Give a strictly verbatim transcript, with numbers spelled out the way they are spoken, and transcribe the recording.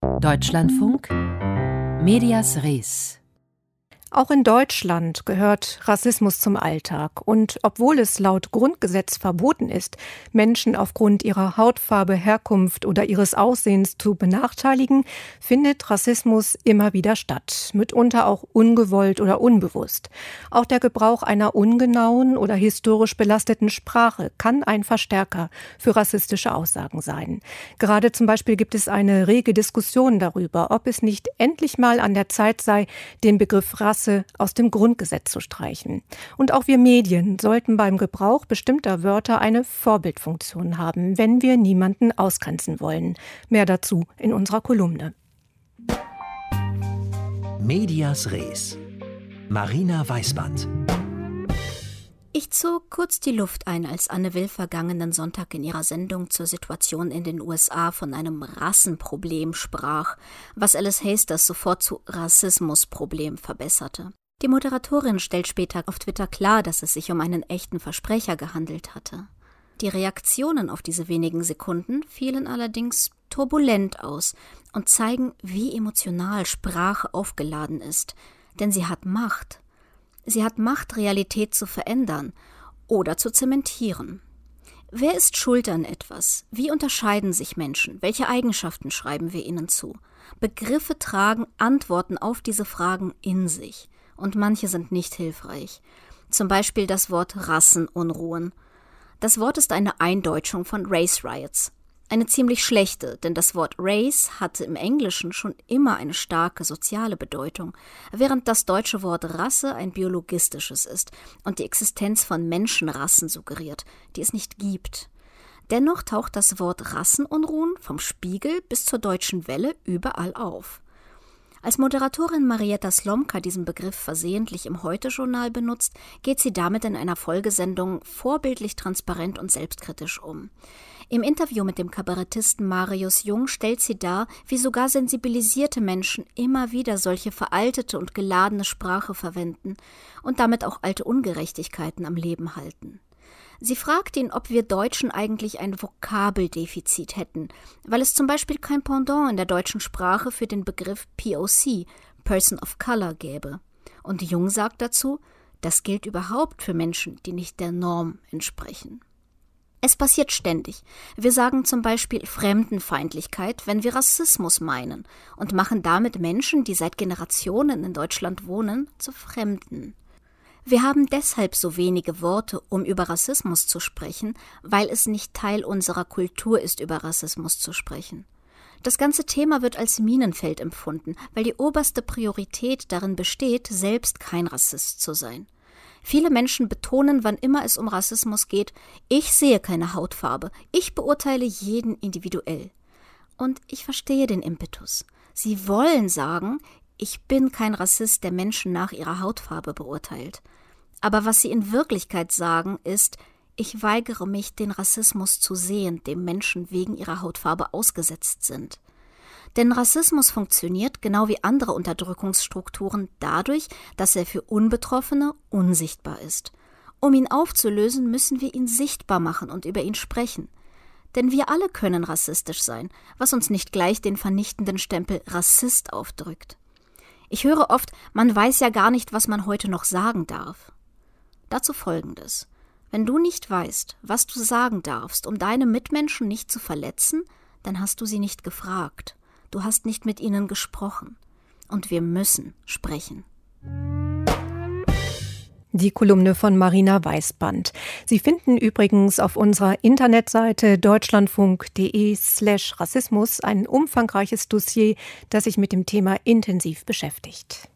Deutschlandfunk Medias Res. Auch in Deutschland gehört Rassismus zum Alltag. Und obwohl es laut Grundgesetz verboten ist, Menschen aufgrund ihrer Hautfarbe, Herkunft oder ihres Aussehens zu benachteiligen, findet Rassismus immer wieder statt, mitunter auch ungewollt oder unbewusst. Auch der Gebrauch einer ungenauen oder historisch belasteten Sprache kann ein Verstärker für rassistische Aussagen sein. Gerade zum Beispiel gibt es eine rege Diskussion darüber, ob es nicht endlich mal an der Zeit sei, den Begriff Rasse aus dem Grundgesetz zu streichen. Und auch wir Medien sollten beim Gebrauch bestimmter Wörter eine Vorbildfunktion haben, wenn wir niemanden ausgrenzen wollen. Mehr dazu in unserer Kolumne. Medias Res. Marina Weißband. Ich zog kurz die Luft ein, als Anne Will vergangenen Sonntag in ihrer Sendung zur Situation in den U S A von einem Rassenproblem sprach, was Alice Hasters sofort zu Rassismusproblem verbesserte. Die Moderatorin stellt später auf Twitter klar, dass es sich um einen echten Versprecher gehandelt hatte. Die Reaktionen auf diese wenigen Sekunden fielen allerdings turbulent aus und zeigen, wie emotional Sprache aufgeladen ist, denn sie hat Macht. Sie hat Macht, Realität zu verändern oder zu zementieren. Wer ist schuld an etwas? Wie unterscheiden sich Menschen? Welche Eigenschaften schreiben wir ihnen zu? Begriffe tragen Antworten auf diese Fragen in sich. Und manche sind nicht hilfreich. Zum Beispiel das Wort Rassenunruhen. Das Wort ist eine Eindeutschung von Race Riots. Eine ziemlich schlechte, denn das Wort Race hatte im Englischen schon immer eine starke soziale Bedeutung, während das deutsche Wort Rasse ein biologistisches ist und die Existenz von Menschenrassen suggeriert, die es nicht gibt. Dennoch taucht das Wort Rassenunruhen vom Spiegel bis zur Deutschen Welle überall auf. Als Moderatorin Marietta Slomka diesen Begriff versehentlich im Heute-Journal benutzt, geht sie damit in einer Folgesendung vorbildlich transparent und selbstkritisch um. Im Interview mit dem Kabarettisten Marius Jung stellt sie dar, wie sogar sensibilisierte Menschen immer wieder solche veraltete und geladene Sprache verwenden und damit auch alte Ungerechtigkeiten am Leben halten. Sie fragt ihn, ob wir Deutschen eigentlich ein Vokabeldefizit hätten, weil es zum Beispiel kein Pendant in der deutschen Sprache für den Begriff P O C, Person of Color, gäbe. Und Jung sagt dazu, das gilt überhaupt für Menschen, die nicht der Norm entsprechen. Es passiert ständig. Wir sagen zum Beispiel Fremdenfeindlichkeit, wenn wir Rassismus meinen und machen damit Menschen, die seit Generationen in Deutschland wohnen, zu Fremden. Wir haben deshalb so wenige Worte, um über Rassismus zu sprechen, weil es nicht Teil unserer Kultur ist, über Rassismus zu sprechen. Das ganze Thema wird als Minenfeld empfunden, weil die oberste Priorität darin besteht, selbst kein Rassist zu sein. Viele Menschen betonen, wann immer es um Rassismus geht, ich sehe keine Hautfarbe, ich beurteile jeden individuell. Und ich verstehe den Impetus. Sie wollen sagen, ich bin kein Rassist, der Menschen nach ihrer Hautfarbe beurteilt. Aber was sie in Wirklichkeit sagen, ist, ich weigere mich, den Rassismus zu sehen, dem Menschen wegen ihrer Hautfarbe ausgesetzt sind. Denn Rassismus funktioniert, genau wie andere Unterdrückungsstrukturen, dadurch, dass er für Unbetroffene unsichtbar ist. Um ihn aufzulösen, müssen wir ihn sichtbar machen und über ihn sprechen. Denn wir alle können rassistisch sein, was uns nicht gleich den vernichtenden Stempel Rassist aufdrückt. Ich höre oft, man weiß ja gar nicht, was man heute noch sagen darf. Dazu Folgendes. Wenn du nicht weißt, was du sagen darfst, um deine Mitmenschen nicht zu verletzen, dann hast du sie nicht gefragt. Du hast nicht mit ihnen gesprochen. Und wir müssen sprechen. Die Kolumne von Marina Weißband. Sie finden übrigens auf unserer Internetseite deutschlandfunk.de slash Rassismus ein umfangreiches Dossier, das sich mit dem Thema intensiv beschäftigt.